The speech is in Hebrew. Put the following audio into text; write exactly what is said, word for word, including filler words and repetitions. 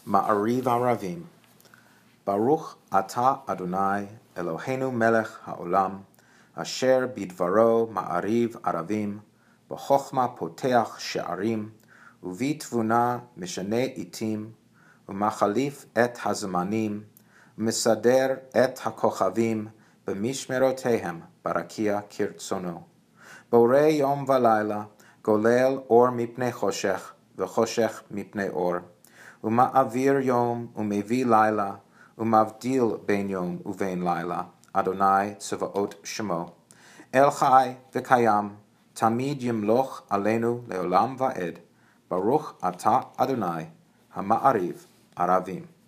מעריב ערבים. ברוך אתה אדוני אלוהינו מלך העולם, אשר בדברו מעריב ערבים, בחוכמה פותח שערים, ובתבונה משנה עתים, ומחליף את הזמנים, ומסדר את הכוכבים במשמרותיהם ברקיע כרצונו. בורא יום ולילה, גולל אור מפני חושך, וחושך מפני אור, ומעביר יום ומביא לילה, ומבדיל בין יום ובין לילה, אדוני צבאות שמו. אל חי וקיים, תמיד ימלוך עלינו לעולם ועד. ברוך אתה אדוני, המעריב ערבים.